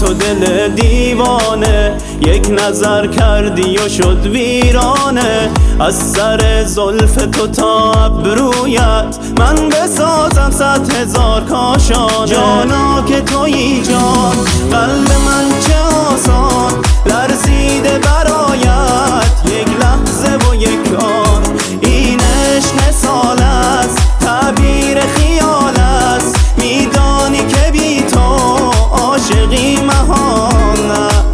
تو دل دیوانه، یک نظر کردی و شد ویرانه. از سر زلف تو تا ابرویت من بسازم 100,000 کاشانه. جانا که تویی جان، قلب من چه آسان لرزیده برایت، یک لحظه و یک آن. این عشق مثال است، تعبیر خیال است، میدانی که بی تو عاشقی محال است.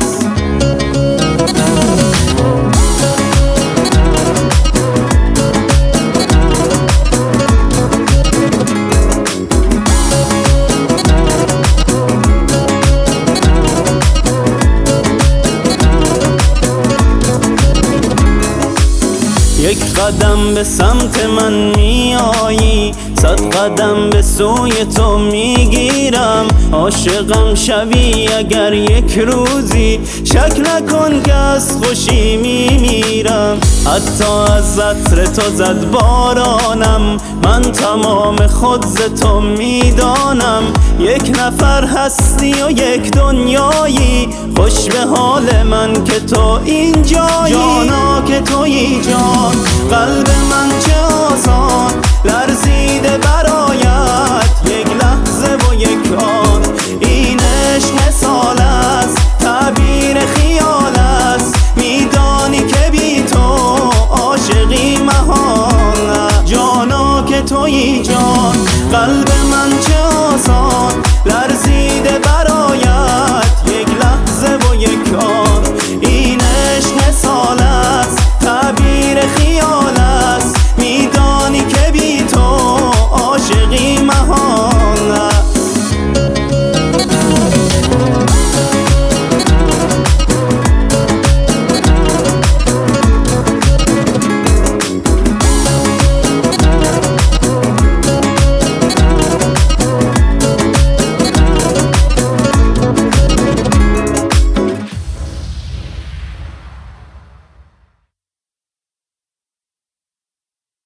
یک قدم به سمت من میایی، 100 قدم به سوی تو میگیرم. عاشقم شوی اگر یک روزی، شک نکن که از خوشی میمیرم. حتی از عطر تو زد بارانم، من تمام خود ز تو میدانم. یک نفر هستی و یک دنیایی، خوش به حال من که تو اینجایی. جانا که تویی جان، قلب من چه آسان لرزیده برایت، یک لحظه و یک آن.